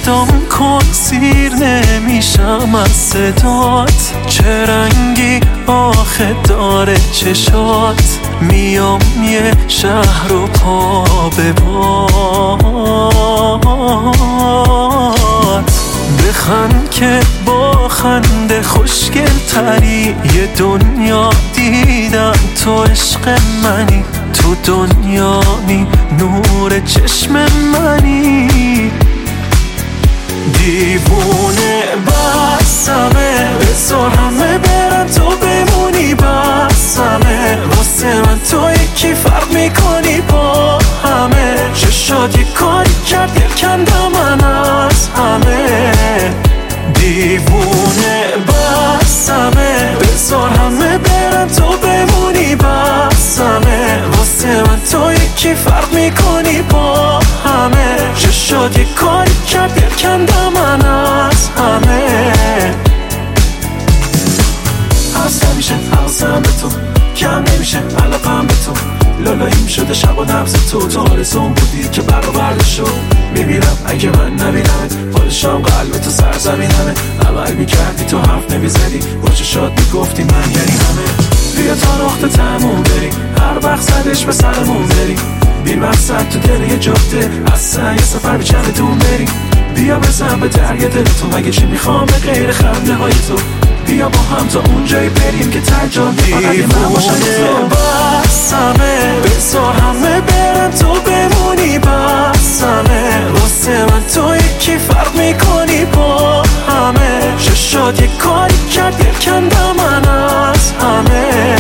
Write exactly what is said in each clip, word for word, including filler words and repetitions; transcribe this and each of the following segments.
صدام کن سیر نمیشم از صدات، چه رنگی آخه داره چشات، میام یه شهر و پا به پات، بخند که با خنده خوشگل تری، یه دنیا دیدم تو عشق منی، تو دنیایی نور چشم منی، دیوونه بسمه بذار همه برن تو بمونی بسمه، واسه من تو یکی فرق میکنی با همه، چشات یه کاری کرد یکندم من از همه، دیوونه بسمه بذار همه برن تو بمونی بسمه، واسه من تو یکی فرق میکنی با همه، چشات یه کاری کرد یکندم من از همه، هست نمیشه حواسم به تو، کم نمیشه علاقم به تو، لالاییم شده شب و نبض تو، تو آرزوم بودی که برآورده شد، میمیرم اگه من نبینمت، پادشام قلب تو سرزمینمه، عمل میکردی تو حرف نمیزدی، با چشات میگفتی من یعنی همه، بیا تا نقطه تموم بریم، هر وقت زدش به سرمون بریم، بی مقصد تو دل یه جفته، اصلا یه سفر به چندتون بریم، بیا بزن به دریا دل تو، مگه چی میخوام به غیر خنده های تو، بیا با هم تا اونجایی بریم که ترجان فقط من باشم بسمه بذار همه برن تو بمونی بسمه، واسه من تو یکی فرق میکنی با همه، چشات یه کاری کرد یکندم من از همه،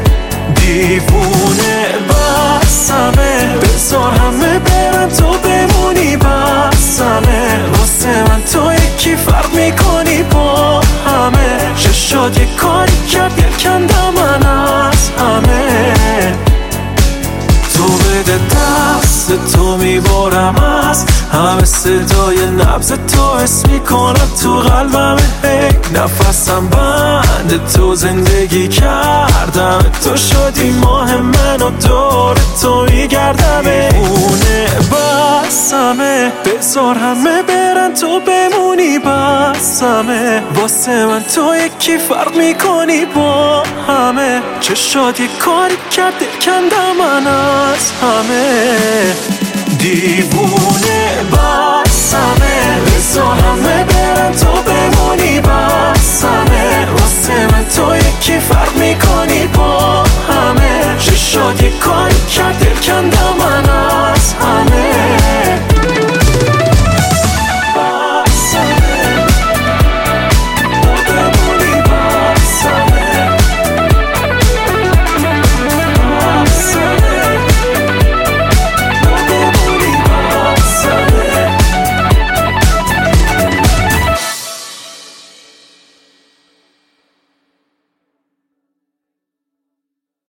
دیوونه بسمه بذار همه برن تو بمونی بسمه، واسه من تو یکی فرق میکنی با همه، چشات یه کاری کرد یکندم من از همه، تو بده دست تو میبارم از همه، صدای نبض تو حس میکنم تو قلبم، هی نفسم بند تو زندگی کردم، تو شدی ماه من و دور تو میگردم، اونه بسمه بذار همه برن تو بمونی بسمه، واسه من تو یکی فرق میکنی با همه، چشات یه کاری کرد کندم من از همه، دیوونه بسمه بذار همه برن تو بمونی بسمه، واسه من تو یکی